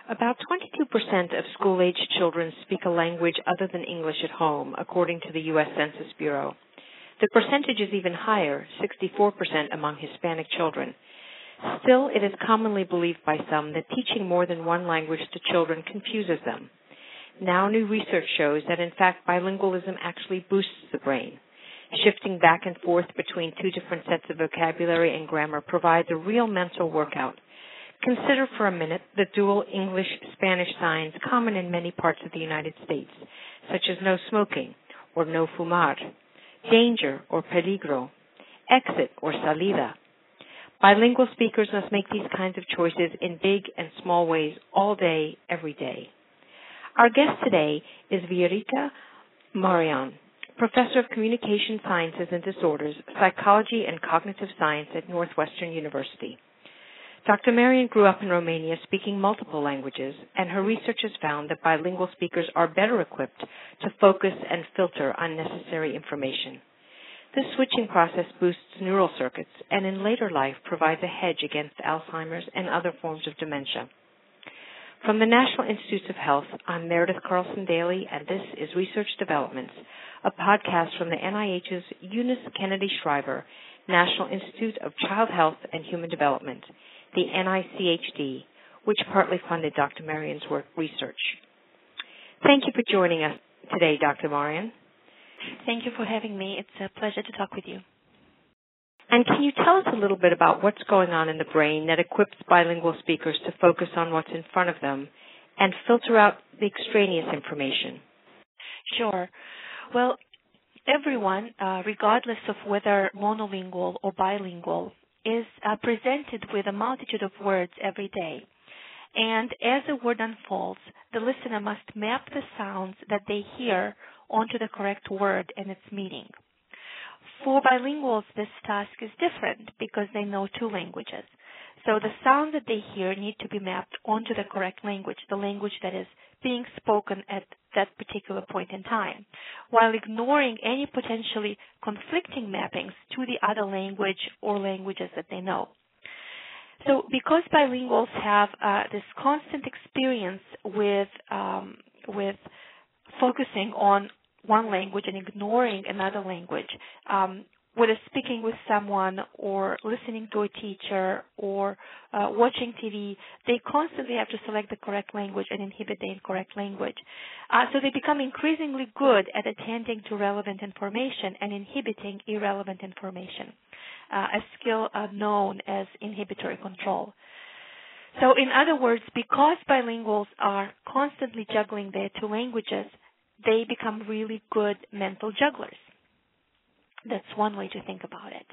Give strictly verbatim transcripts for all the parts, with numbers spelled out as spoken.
About twenty-two percent of school-aged children speak a language other than English at home, according to the U S Census Bureau. The percentage is even higher, sixty-four percent among Hispanic children. Still, it is commonly believed by some that teaching more than one language to children confuses them. Now, new research shows that, in fact, bilingualism actually boosts the brain. Shifting back and forth between two different sets of vocabulary and grammar provides a real mental workout. Consider for a minute the dual English-Spanish signs common in many parts of the United States, such as no smoking or no fumar, danger or peligro, exit or salida. Bilingual speakers must make these kinds of choices in big and small ways all day, every day. Our guest today is Viorica Marian, Professor of Communication Sciences and Disorders, Psychology and Cognitive Science at Northwestern University. Doctor Marian grew up in Romania speaking multiple languages, and her research has found that bilingual speakers are better equipped to focus and filter unnecessary information. This switching process boosts neural circuits and in later life provides a hedge against Alzheimer's and other forms of dementia. From the National Institutes of Health, I'm Meredith Carlson Daly, and this is Research Developments, a podcast from the N I H's Eunice Kennedy Shriver National Institute of Child Health and Human Development, the N I C H D, which partly funded Doctor Marian's work research. Thank you for joining us today, Doctor Marian. Thank you for having me. It's a pleasure to talk with you. And can you tell us a little bit about what's going on in the brain that equips bilingual speakers to focus on what's in front of them and filter out the extraneous information? Sure. Well, everyone, uh, regardless of whether monolingual or bilingual, is uh, presented with a multitude of words every day. And as a word unfolds, the listener must map the sounds that they hear onto the correct word and its meaning. For bilinguals, this task is different because they know two languages. So the sounds that they hear need to be mapped onto the correct language, the language that is being spoken at that particular point in time, while ignoring any potentially conflicting mappings to the other language or languages that they know. So because bilinguals have uh, this constant experience with um, with focusing on one language and ignoring another language, um, whether speaking with someone or listening to a teacher or uh, watching T V, they constantly have to select the correct language and inhibit the incorrect language. Uh, so they become increasingly good at attending to relevant information and inhibiting irrelevant information, uh, a skill uh, known as inhibitory control. So in other words, because bilinguals are constantly juggling their two languages, they become really good mental jugglers. That's one way to think about it.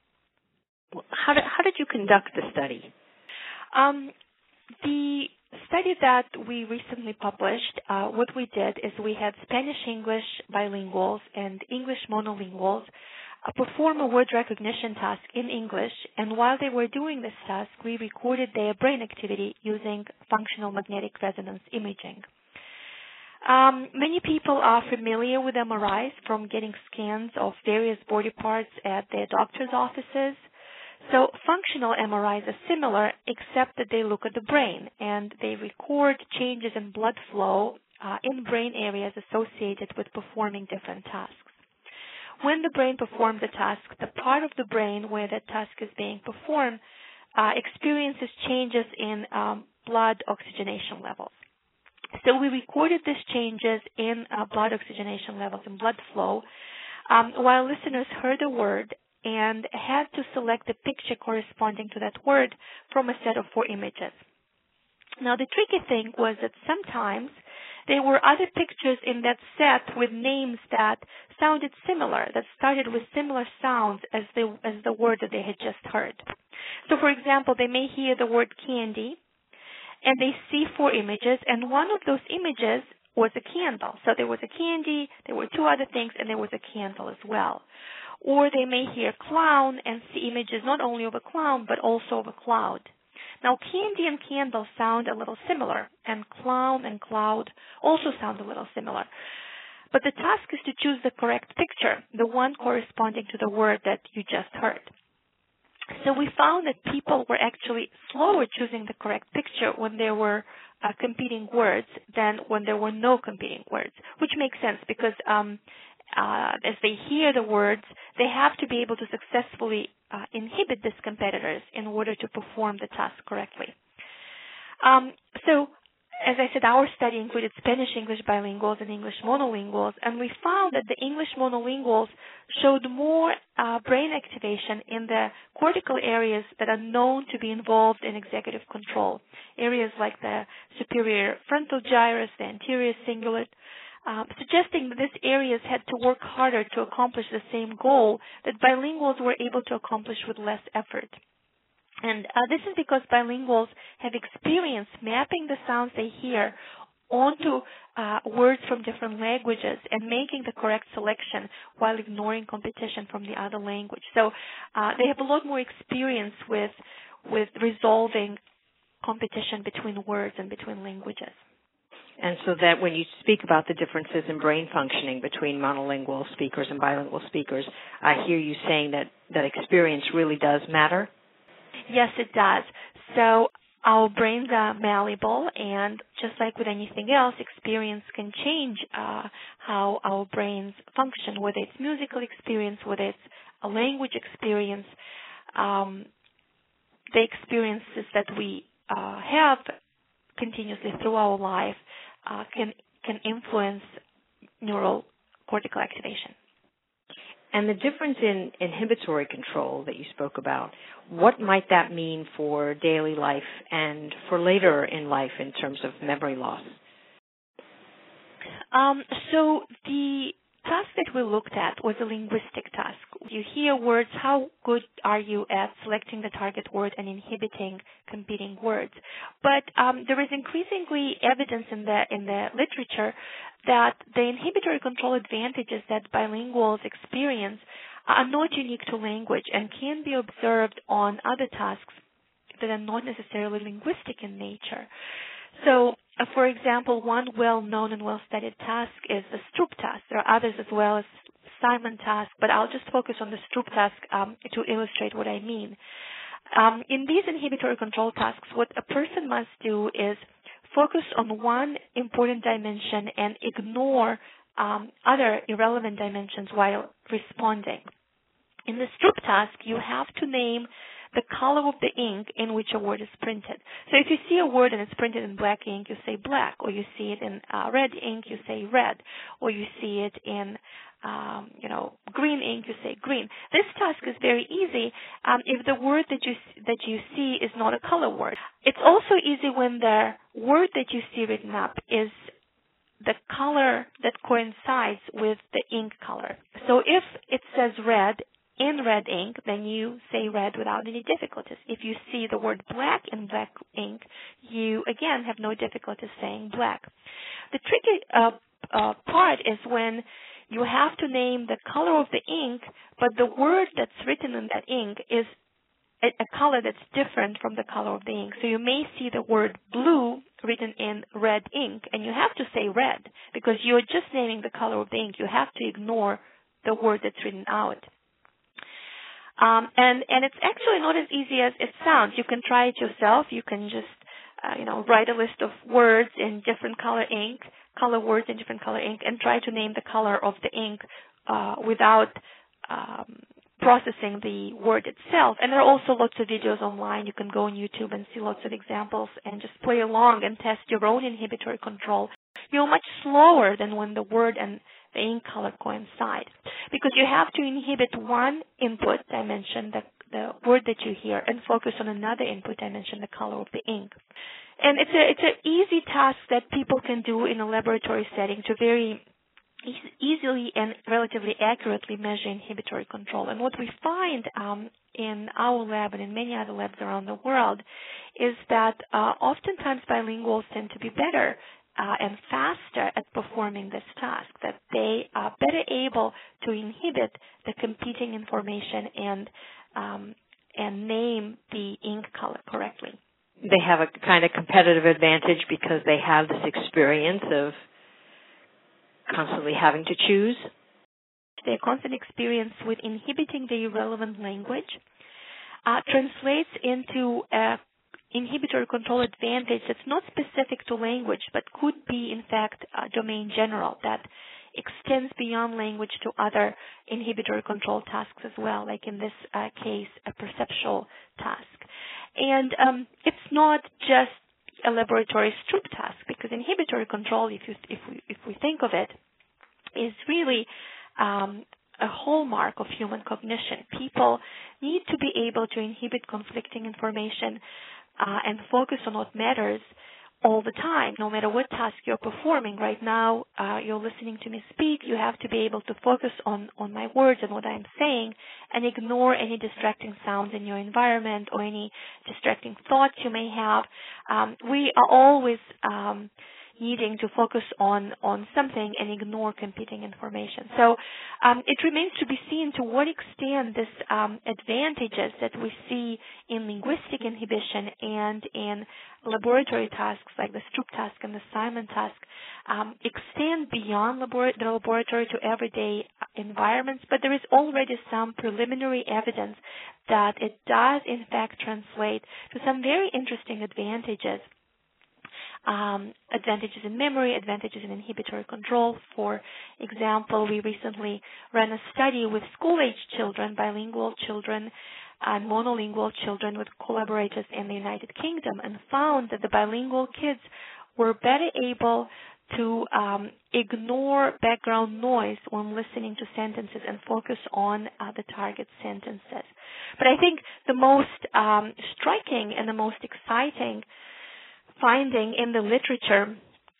How did, how did you conduct the study? Um, the study that we recently published, uh, what we did is we had Spanish-English bilinguals and English monolinguals uh, perform a word recognition task in English, and while they were doing this task, we recorded their brain activity using functional magnetic resonance imaging. Um, many people are familiar with M R Is from getting scans of various body parts at their doctor's offices. So functional M R Is are similar, except that they look at the brain and they record changes in blood flow uh, in brain areas associated with performing different tasks. When the brain performs a task, the part of the brain where that task is being performed uh, experiences changes in um, blood oxygenation levels. So we recorded these changes in uh, blood oxygenation levels and blood flow um, while listeners heard a word and had to select the picture corresponding to that word from a set of four images. Now, the tricky thing was that sometimes there were other pictures in that set with names that sounded similar, that started with similar sounds as the, as the word that they had just heard. So, for example, they may hear the word candy, and they see four images, and one of those images was a candle. So there was a candy, there were two other things, and there was a candle as well. Or they may hear clown and see images not only of a clown, but also of a cloud. Now, candy and candle sound a little similar, and clown and cloud also sound a little similar. But the task is to choose the correct picture, the one corresponding to the word that you just heard. So we found that people were actually slower choosing the correct picture when there were uh, competing words than when there were no competing words, which makes sense because um, uh, as they hear the words, they have to be able to successfully uh, inhibit these competitors in order to perform the task correctly. Um, so, as I said, our study included Spanish-English bilinguals and English monolinguals, and we found that the English monolinguals showed more uh, brain activation in the cortical areas that are known to be involved in executive control, areas like the superior frontal gyrus, the anterior cingulate, uh, suggesting that these areas had to work harder to accomplish the same goal that bilinguals were able to accomplish with less effort. And uh, this is because bilinguals have experience mapping the sounds they hear onto uh, words from different languages and making the correct selection while ignoring competition from the other language. So uh, they have a lot more experience with with resolving competition between words and between languages. And so that when you speak about the differences in brain functioning between monolingual speakers and bilingual speakers, I hear you saying that, that experience really does matter? Yes, it does. So our brains are malleable, and just like with anything else, experience can change uh, how our brains function, whether it's musical experience, whether it's a language experience. Um, the experiences that we uh, have continuously through our life uh, can can influence neural cortical activation. And the difference in inhibitory control that you spoke about, what might that mean for daily life and for later in life in terms of memory loss? Um, so the task that we looked at was a linguistic task. You hear words, how good are you at selecting the target word and inhibiting competing words? But um, there is increasingly evidence in the in the literature that the inhibitory control advantages that bilinguals experience are not unique to language and can be observed on other tasks that are not necessarily linguistic in nature. So, uh, for example, one well-known and well-studied task is the Stroop task. There are others as well as Simon task, but I'll just focus on the Stroop task um, to illustrate what I mean. Um, in these inhibitory control tasks, what a person must do is focus on one important dimension and ignore um, other irrelevant dimensions while responding. In the Stroop task, you have to name the color of the ink in which a word is printed. So if you see a word and it's printed in black ink, you say black, or you see it in uh, red ink, you say red, or you see it in um, you know green ink, you say green. This task is very easy um, if the word that you that you see is not a color word. It's also easy when the word that you see written up is the color that coincides with the ink color. So if it says red in red ink, then you say red without any difficulties. If you see the word black in black ink, you again have no difficulty saying black. The tricky uh, uh, part is when you have to name the color of the ink, but the word that's written in that ink is a, a color that's different from the color of the ink. So you may see the word blue written in red ink, and you have to say red because you're just naming the color of the ink. You have to ignore the word that's written out. Um, and, and it's actually not as easy as it sounds. You can try it yourself. You can just, uh, you know, write a list of words in different color ink, color words in different color ink, and try to name the color of the ink uh, without um, processing the word itself. And there are also lots of videos online. You can go on YouTube and see lots of examples and just play along and test your own inhibitory control. You're much slower than when the word and the ink color coincide, because you have to inhibit one input dimension, the, the word that you hear, and focus on another input dimension, the color of the ink. And it's a it's an easy task that people can do in a laboratory setting to very e- easily and relatively accurately measure inhibitory control. And what we find um, in our lab and in many other labs around the world is that uh, oftentimes bilinguals tend to be better Uh, and faster at performing this task, that they are better able to inhibit the competing information and um, and name the ink color correctly. They have a kind of competitive advantage because they have this experience of constantly having to choose. Their constant experience with inhibiting the irrelevant language. uh, translates into a inhibitory control advantage that's not specific to language, but could be, in fact, uh, domain general that extends beyond language to other inhibitory control tasks as well, like in this uh, case, a perceptual task. And um, it's not just a laboratory Stroop task, because inhibitory control, if you if we if we think of it, is really um, a hallmark of human cognition. People need to be able to inhibit conflicting information uh, and focus on what matters all the time, no matter what task you're performing. Right now, uh, you're listening to me speak. You have to be able to focus on, on my words and what I'm saying and ignore any distracting sounds in your environment or any distracting thoughts you may have. Um, we are always um, needing to focus on, on something and ignore competing information. So um, it remains to be seen to what extent these um, advantages that we see in linguistic inhibition and in laboratory tasks like the Stroop task and the Simon task um, extend beyond labor- the laboratory to everyday environments, but there is already some preliminary evidence that it does in fact translate to some very interesting advantages. Um, advantages in memory, advantages in inhibitory control. For example, we recently ran a study with school-aged children, bilingual children, and monolingual children with collaborators in the United Kingdom, and found that the bilingual kids were better able to um, ignore background noise when listening to sentences and focus on uh, the target sentences. But I think the most um, striking and the most exciting finding in the literature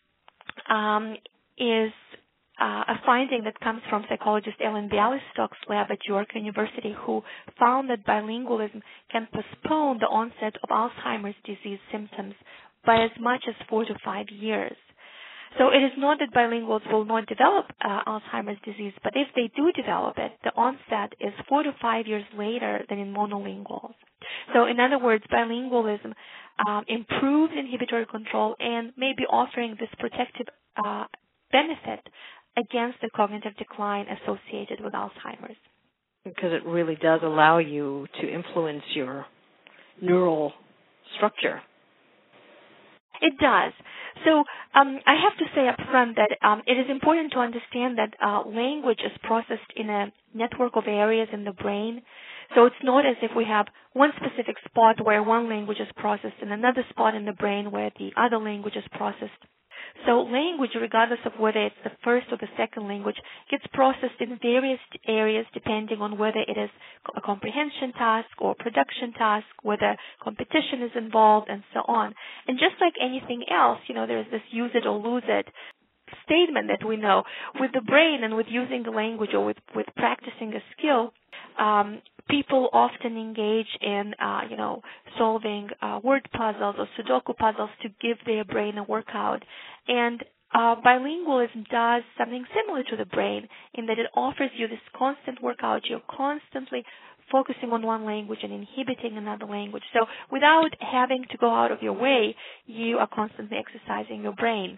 um, is uh, a finding that comes from psychologist Ellen Bialystok's lab at York University, who found that bilingualism can postpone the onset of Alzheimer's disease symptoms by as much as four to five years. So it is not that bilinguals will not develop uh, Alzheimer's disease, but if they do develop it, the onset is four to five years later than in monolinguals. So in other words, bilingualism um, improves inhibitory control and may be offering this protective uh, benefit against the cognitive decline associated with Alzheimer's. Because it really does allow you to influence your neural structure. It does. So um, I have to say up front that um, it is important to understand that uh, language is processed in a network of areas in the brain. So it's not as if we have one specific spot where one language is processed and another spot in the brain where the other language is processed. So language, regardless of whether it's the first or the second language, gets processed in various areas depending on whether it is a comprehension task or a production task, whether competition is involved, and so on. And just like anything else, you know, there's this use it or lose it statement that we know. With the brain and with using the language or with, with practicing a skill, um, people often engage in, uh, you know, solving uh, word puzzles or Sudoku puzzles to give their brain a workout. And uh, bilingualism does something similar to the brain in that it offers you this constant workout. You're constantly focusing on one language and inhibiting another language. So without having to go out of your way, you are constantly exercising your brain.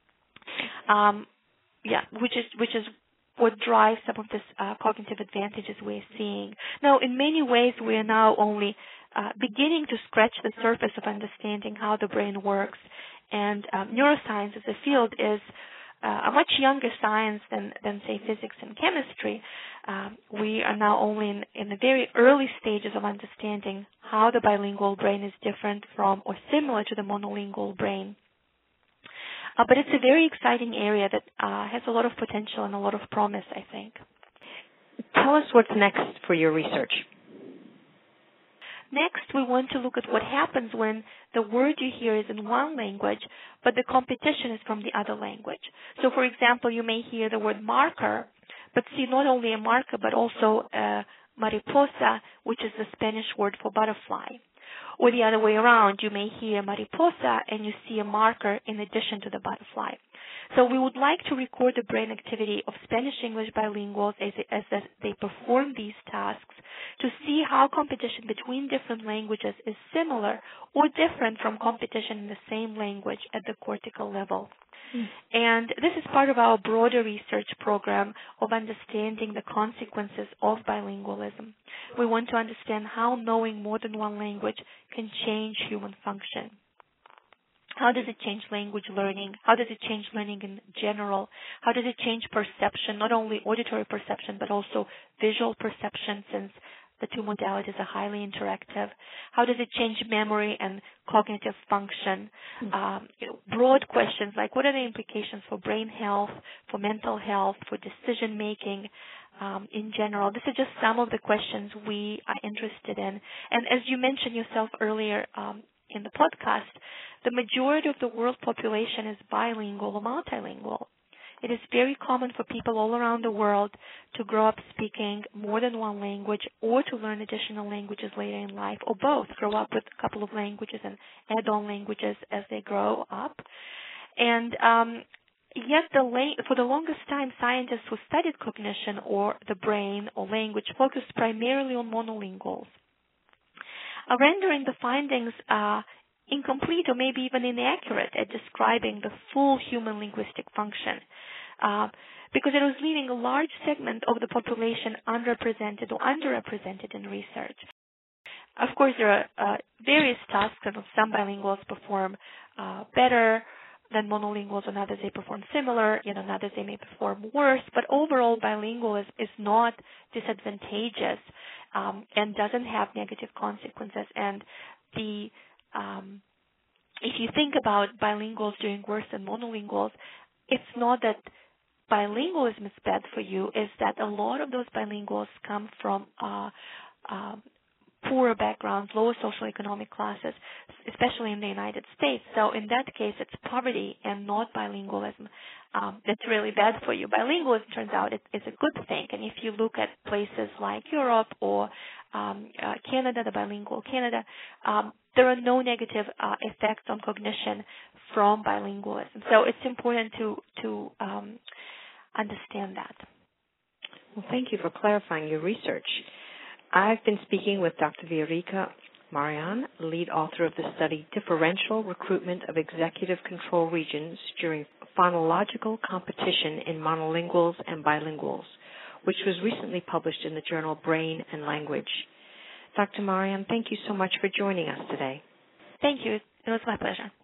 Um, yeah, which is which is what drives some of these uh, cognitive advantages we're seeing. Now, in many ways, we are now only uh, beginning to scratch the surface of understanding how the brain works. And um, neuroscience as a field is uh, a much younger science than, than, say, physics and chemistry. Um, we are now only in, in the very early stages of understanding how the bilingual brain is different from or similar to the monolingual brain. Uh, but it's a very exciting area that uh, has a lot of potential and a lot of promise, I think. Tell us what's next for your research. Next, we want to look at what happens when the word you hear is in one language, but the competition is from the other language. So, for example, you may hear the word marker, but see not only a marker, but also a mariposa, which is the Spanish word for butterfly. Or the other way around, you may hear mariposa and you see a marker in addition to the butterfly. So we would like to record the brain activity of Spanish-English bilinguals as, as they perform these tasks to see how competition between different languages is similar or different from competition in the same language at the cortical level. Mm. And this is part of our broader research program of understanding the consequences of bilingualism. We want to understand how knowing more than one language can change human function. How does it change language learning? How does it change learning in general? How does it change perception, not only auditory perception, but also visual perception, since the two modalities are highly interactive? How does it change memory and cognitive function? Mm-hmm. Um, you know, broad questions like what are the implications for brain health, for mental health, for decision making um, in general? These are just some of the questions we are interested in. And as you mentioned yourself earlier um, in the podcast, the majority of the world population is bilingual or multilingual. It is very common for people all around the world to grow up speaking more than one language or to learn additional languages later in life, or both, grow up with a couple of languages and add on languages as they grow up. And um, yet the la- for the longest time, scientists who studied cognition or the brain or language focused primarily on monolinguals, uh, rendering the findings uh, incomplete or maybe even inaccurate at describing the full human linguistic function, uh, because it was leaving a large segment of the population unrepresented or underrepresented in research. Of course, there are uh, various tasks, and some bilinguals perform uh, better than monolinguals, and others they perform similar, you know, and others they may perform worse, but overall bilingualism is not disadvantageous um, and doesn't have negative consequences. And the Um, if you think about bilinguals doing worse than monolinguals, it's not that bilingualism is bad for you, it's that a lot of those bilinguals come from uh, uh, poorer backgrounds, lower socioeconomic classes, especially in the United States. So in that case, it's poverty and not bilingualism um, that's really bad for you. Bilingualism, turns out, it, is a good thing. And if you look at places like Europe or um, uh, Canada, the bilingual Canada, um, there are no negative uh, effects on cognition from bilingualism. So it's important to, to um, understand that. Well, thank you for clarifying your research. I've been speaking with Doctor Viorica Marian, lead author of the study Differential Recruitment of Executive Control Regions During Phonological Competition in Monolinguals and Bilinguals, which was recently published in the journal Brain and Language. Doctor Marian, thank you so much for joining us today. Thank you. It was my pleasure.